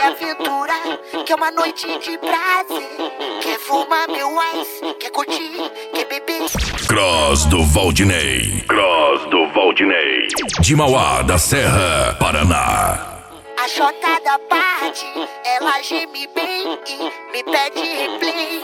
aventura, quer uma noite de prazer. Quer fumar meu ice, quer curtir, quer beber. Cross do Valdinei. Cross do Valdinei. De Mauá da Serra, Paraná. A Jota da parte, ela geme bem e me pede replay.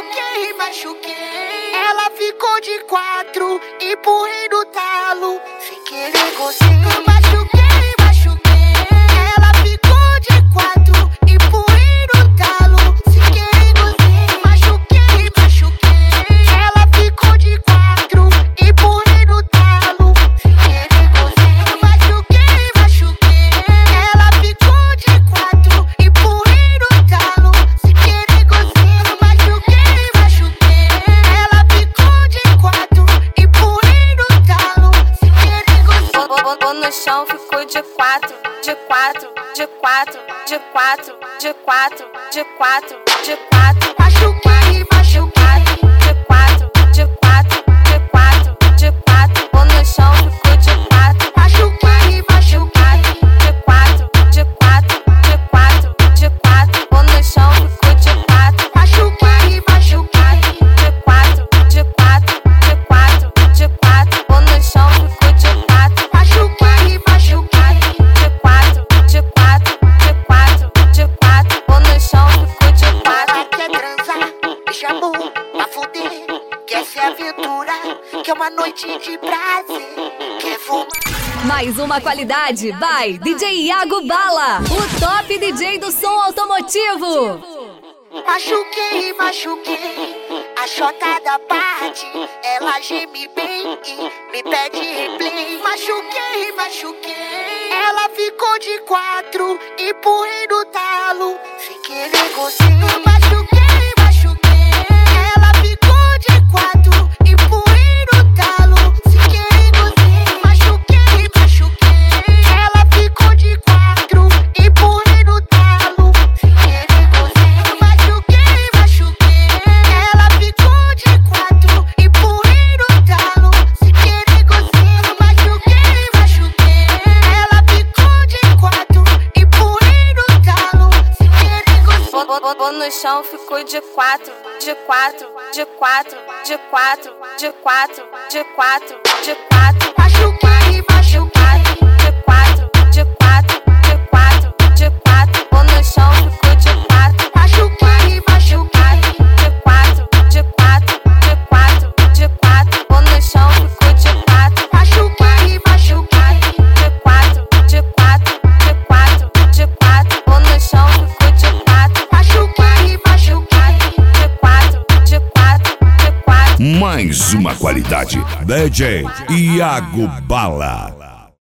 Machuquei. Ela ficou de 4, empurrei no talo, sem querer gostei. Machuquei. Ela ficou de 4, empurrei no talo, sem querer gostei. Machuquei. Ela ficou de 4, empurrei no talo, sem querer gostei. Machuquei. Ela ficou de 4, empurrei no talo, sem querer gostei. Machuquei. Ela ficou de 4, empurrei no talo, sem querer gostei. Botou no chão, ficou de 4, de 4, de 4, de 4, de 4, de 4, de 4. Machuquei. De 4, de 4, de 4, de 4. Botou no chão, ficou de 4. Machuquei. De 4, de 4, de 4, de 4. Botou no chão, ficou de 4. Machuquei. De 4, de 4, de 4, de 4. Botou no chão, ficou de 4. Machuquei. De 4, de 4, de 4, de 4. Botou no chão, ficou de 4. Ela quer transar, me chamou pra fuder. Quer se aventurar, quer uma noite de prazer. Quer fumar. Mais uma qualidade by DJ Iago Bala, o top DJ do som automotivo. Machuquei. A Jota da parte, ela geme bem e me pede replay. Machuquei. Ela ficou de 4, empurrei no talo, sem querer gostei. Machuquei. Ela ficou de 4, empurrei no talo, sem querer gostei. Machuquei. Ela ficou de 4, empurrei no talo, sem querer gostei. Machuquei. Ela ficou de 4, empurrei no talo, sem querer gostei. Machuquei. Ela ficou de 4, empurrei no talo, sem querer gostei. Botou no chão, ficou de 4, de 4, de 4, de 4, de 4, de 4, de 4. Machuquei. De 4, de 4, de 4, de 4. Botou no chão, ficou de 4. Machuquei. De 4, de 4, de 4, de 4. Botou no chão, ficou de 4. Machuquei. De 4, de 4, de 4, de 4. Botou no chão, ficou de 4. Machuquei. De 4, de 4, de 4. Mais uma qualidade. DJ Iago Bala.